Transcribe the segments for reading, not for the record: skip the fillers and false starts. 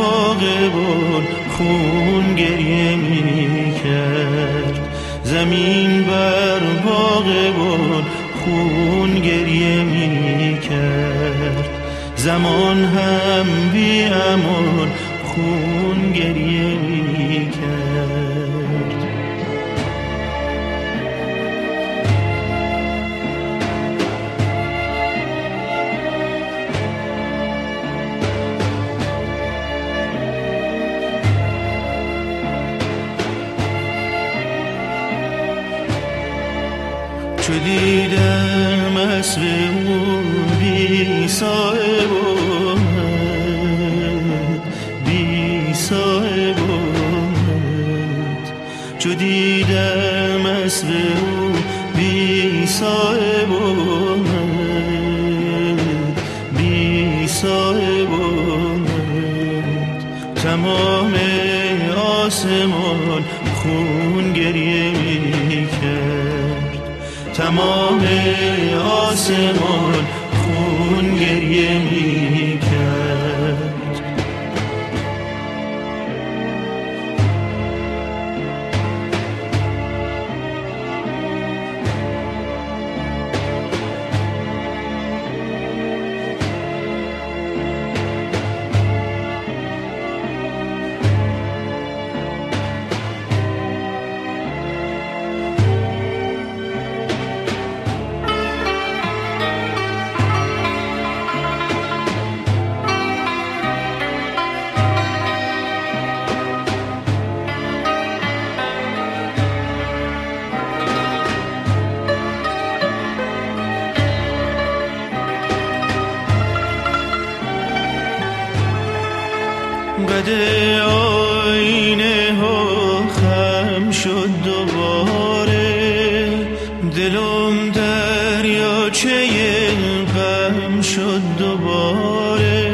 باغبان خون گریه می کرد، زمین بر باغبان خون گریه می کرد، زمان هم بی امان خون گریه می کرد. چو دیدم اسب او بی صاحب آمد، بی صاحب آمد، چو دیدم اسب او بی صاحب آمد، بی صاحب آمد، تمام آسمان خون گریه می کرد، تمام آسمان خون گریه می کرد. قد آینه ها خم شد دوباره، دلم دریاچه غم شد دوباره،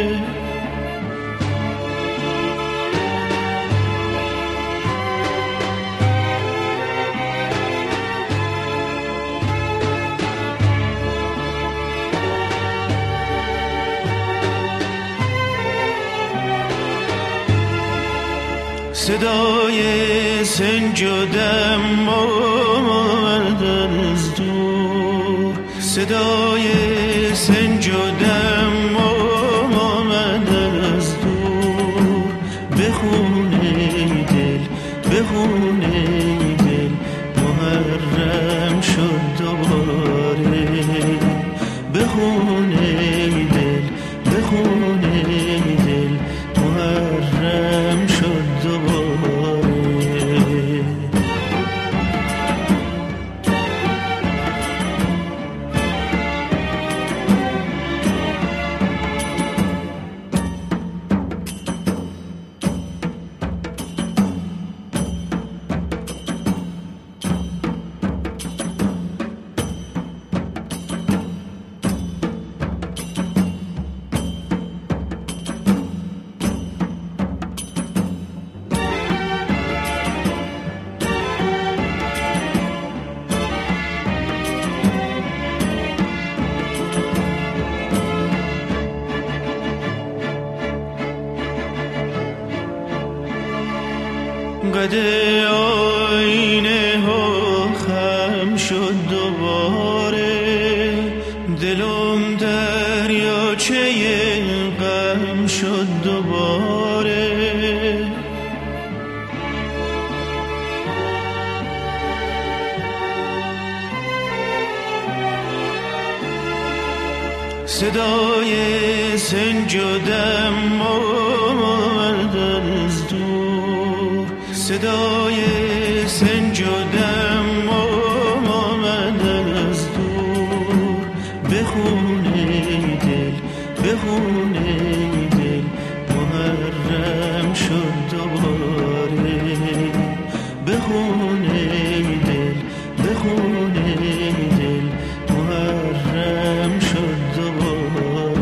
صدای سنج و دم آمد از دور، صدای سنج و دم آمد از دور، بخونه دل بخونه دل محرم شد دوباره، بخونه دل بخونه دل محرم شد دوباره. قد آینه ها خم شد دوباره، دلم دریاچه غم شد دوباره، صدای سنج و دم آمد از دور، صدای سنج و دم آمد از دور، بخونه دل بخونه دل محرم شد دوباره، بخونه دل بخونه دل محرم شد دوباره.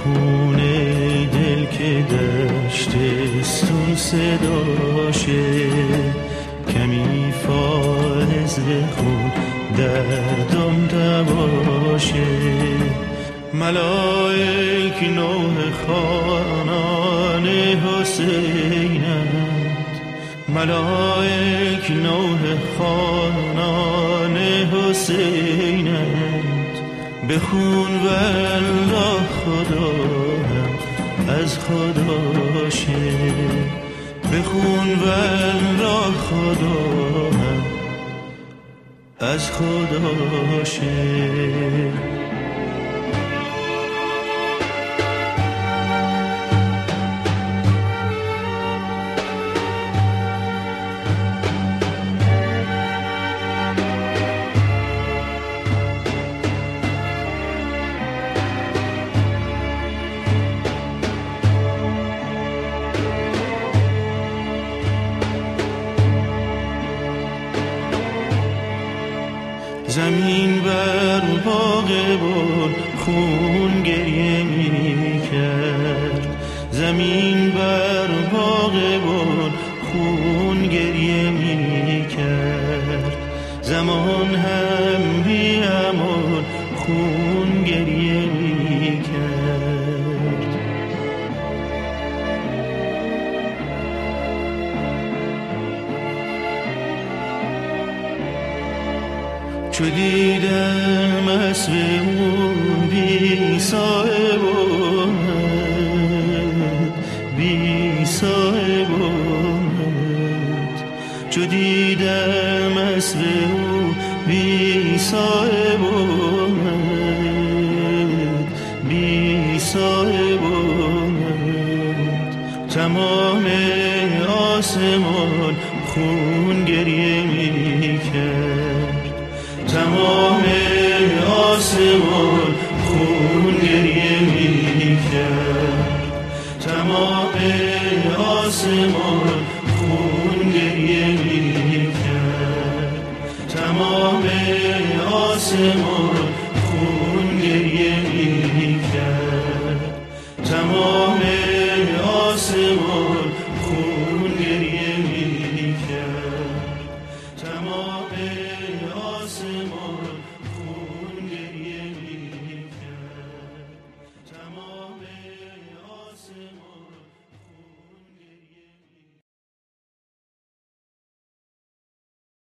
خونه دل که دشتستون صداشه، کمی فائز خون دردم دواشه. ملائک نوح خانان حسینند، ملائک نوح خانان حسینند. بخون والله خدا هم از خداشه، بخون والله خدا هم از خداشه. زمین بر باغبان خون گریه می کرد، زمین بر باغبان خون گریه می کرد. زمان هم بی امان خون گریه می کرد. چو دیدم اسب اون بی صاحب آمد، بی صاحب آمد. چو دیدم اسب اون بی صاحب آمد، بی صاحب آمد. تمام آسمان خون گریه می کرد، تمام آسمان خون گریه می کرد، تمام آسمان خون گریه می کرد، تمام آسمان